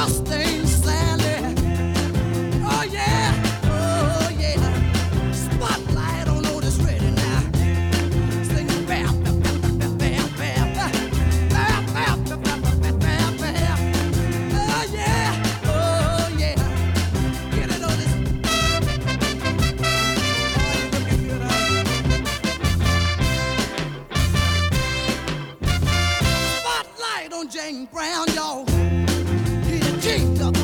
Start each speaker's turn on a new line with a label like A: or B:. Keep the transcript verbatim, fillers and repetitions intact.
A: Mustang Sally. Oh yeah, oh yeah. Spotlight on Otis Redding now. Sing bam, bam, bam, bam, bam, bam, bam, bam, bam, bam, bam, bam, bam. Oh yeah, oh yeah. Get it, Otis. Spotlight on James Brown, y'all. He the king of